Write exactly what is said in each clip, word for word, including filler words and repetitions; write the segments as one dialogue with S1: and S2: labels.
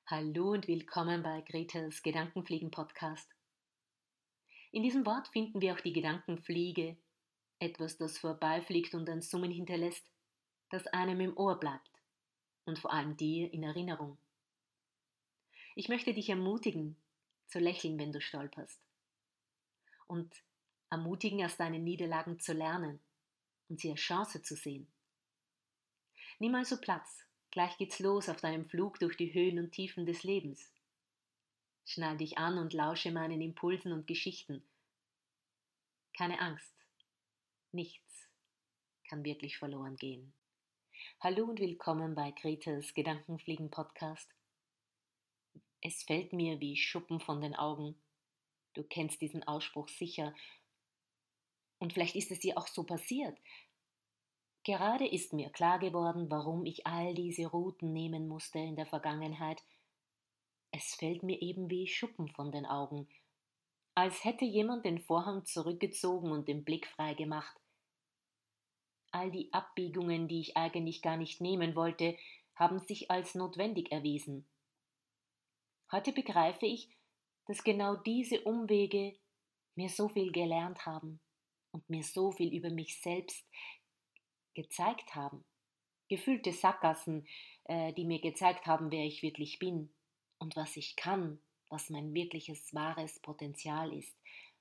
S1: Hallo und willkommen bei Gretas Gedankenfliegen-Podcast. In diesem Wort finden wir auch die Gedankenfliege, etwas, das vorbeifliegt und ein Summen hinterlässt, das einem im Ohr bleibt und vor allem dir in Erinnerung. Ich möchte dich ermutigen, zu lächeln, wenn du stolperst und ermutigen, aus deinen Niederlagen zu lernen und sie als Chance zu sehen. Nimm also Platz, gleich geht's los auf deinem Flug durch die Höhen und Tiefen des Lebens. Schnall dich an und lausche meinen Impulsen und Geschichten. Keine Angst, nichts kann wirklich verloren gehen. Hallo und willkommen bei Gretas Gedankenfliegen-Podcast. Es fällt mir wie Schuppen von den Augen. Du kennst diesen Ausspruch sicher. Und vielleicht ist es dir auch so passiert. Gerade ist mir klar geworden, warum ich all diese Routen nehmen musste in der Vergangenheit. Es fällt mir eben wie Schuppen von den Augen, als hätte jemand den Vorhang zurückgezogen und den Blick frei gemacht. All die Abbiegungen, die ich eigentlich gar nicht nehmen wollte, haben sich als notwendig erwiesen. Heute begreife ich, dass genau diese Umwege mir so viel gelernt haben und mir so viel über mich selbst gezeigt haben. Gefühlte Sackgassen, äh, die mir gezeigt haben, wer ich wirklich bin und was ich kann, was mein wirkliches, wahres Potenzial ist.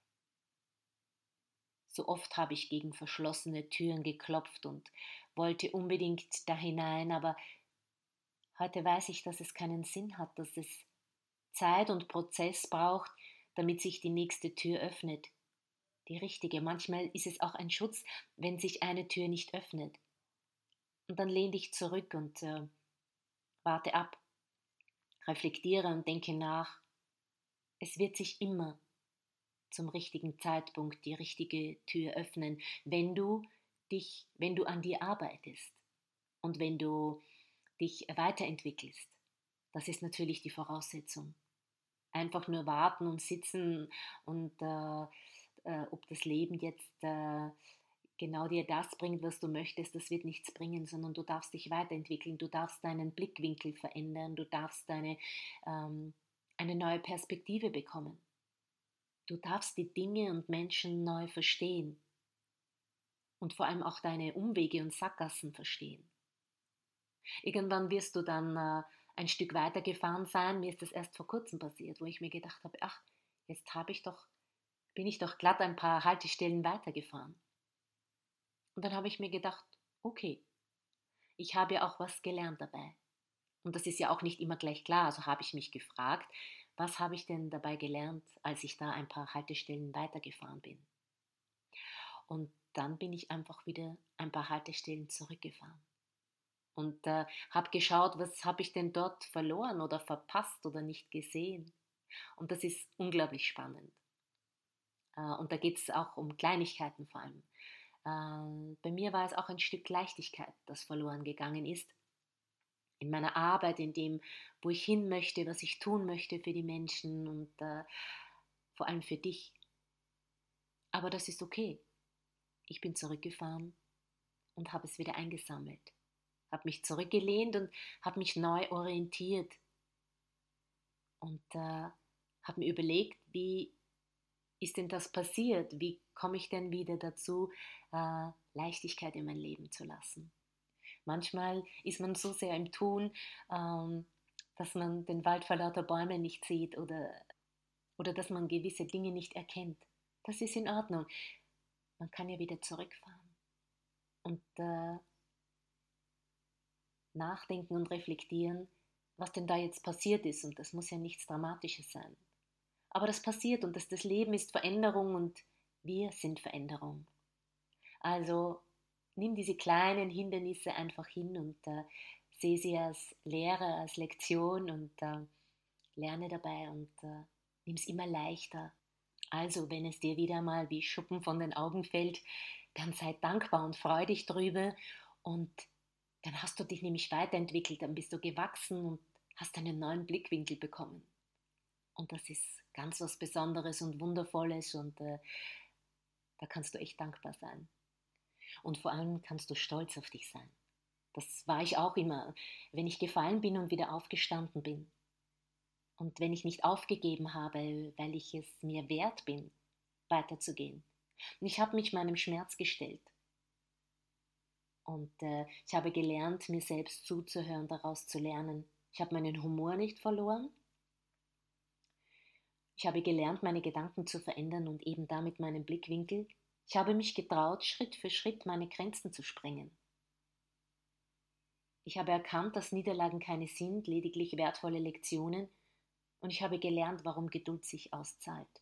S1: So oft habe ich gegen verschlossene Türen geklopft und wollte unbedingt da hinein, aber heute weiß ich, dass es keinen Sinn hat, dass es Zeit und Prozess braucht, damit sich die nächste Tür öffnet. Die richtige. Manchmal ist es auch ein Schutz, wenn sich eine Tür nicht öffnet. Und dann lehn dich zurück und äh, warte ab, reflektiere und denke nach. Es wird sich immer zum richtigen Zeitpunkt die richtige Tür öffnen, wenn du dich, wenn du an dir arbeitest und wenn du dich weiterentwickelst. Das ist natürlich die Voraussetzung. Einfach nur warten und sitzen und äh, äh, ob das Leben jetzt äh, genau dir das bringt, was du möchtest, das wird nichts bringen, sondern du darfst dich weiterentwickeln, du darfst deinen Blickwinkel verändern, du darfst deine, ähm, eine neue Perspektive bekommen. Du darfst die Dinge und Menschen neu verstehen und vor allem auch deine Umwege und Sackgassen verstehen. Irgendwann wirst du dann äh, ein Stück weiter gefahren sein. Mir ist das erst vor kurzem passiert, wo ich mir gedacht habe, ach, jetzt habe ich doch, bin ich doch glatt ein paar Haltestellen weitergefahren. Und dann habe ich mir gedacht, okay, ich habe ja auch was gelernt dabei. Und das ist ja auch nicht immer gleich klar. Also habe ich mich gefragt, was habe ich denn dabei gelernt, als ich da ein paar Haltestellen weitergefahren bin. Und dann bin ich einfach wieder ein paar Haltestellen zurückgefahren. Und äh, habe geschaut, was habe ich denn dort verloren oder verpasst oder nicht gesehen. Und das ist unglaublich spannend. Äh, und da geht es auch um Kleinigkeiten vor allem. Äh, bei mir war es auch ein Stück Leichtigkeit, das verloren gegangen ist. In meiner Arbeit, in dem, wo ich hin möchte, was ich tun möchte für die Menschen und äh, vor allem für dich. Aber das ist okay. Ich bin zurückgefahren und habe es wieder eingesammelt. Habe mich zurückgelehnt und habe mich neu orientiert und äh, habe mir überlegt, wie ist denn das passiert? Wie komme ich denn wieder dazu, äh, Leichtigkeit in mein Leben zu lassen? Manchmal ist man so sehr im Tun, ähm, dass man den Wald vor lauter Bäumen nicht sieht oder, oder dass man gewisse Dinge nicht erkennt. Das ist in Ordnung. Man kann ja wieder zurückfahren und äh, nachdenken und reflektieren, was denn da jetzt passiert ist. Und das muss ja nichts Dramatisches sein. Aber das passiert und das, das Leben ist Veränderung und wir sind Veränderung. Also nimm diese kleinen Hindernisse einfach hin und äh, sehe sie als Lehre, als Lektion und äh, lerne dabei und äh, nimm es immer leichter. Also wenn es dir wieder mal wie Schuppen von den Augen fällt, dann sei dankbar und freu dich drüber und dann hast du dich nämlich weiterentwickelt, dann bist du gewachsen und hast einen neuen Blickwinkel bekommen. Und das ist ganz was Besonderes und Wundervolles und äh, da kannst du echt dankbar sein. Und vor allem kannst du stolz auf dich sein. Das war ich auch immer, wenn ich gefallen bin und wieder aufgestanden bin. Und wenn ich nicht aufgegeben habe, weil ich es mir wert bin, weiterzugehen. Und ich habe mich meinem Schmerz gestellt. Und äh, ich habe gelernt, mir selbst zuzuhören, daraus zu lernen. Ich habe meinen Humor nicht verloren. Ich habe gelernt, meine Gedanken zu verändern und eben damit meinen Blickwinkel. Ich habe mich getraut, Schritt für Schritt meine Grenzen zu sprengen. Ich habe erkannt, dass Niederlagen keine sind, lediglich wertvolle Lektionen, und ich habe gelernt, warum Geduld sich auszahlt.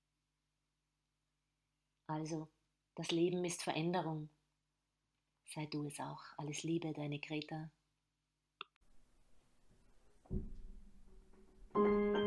S1: Also, das Leben ist Veränderung. Sei du es auch. Alles Liebe, deine Greta.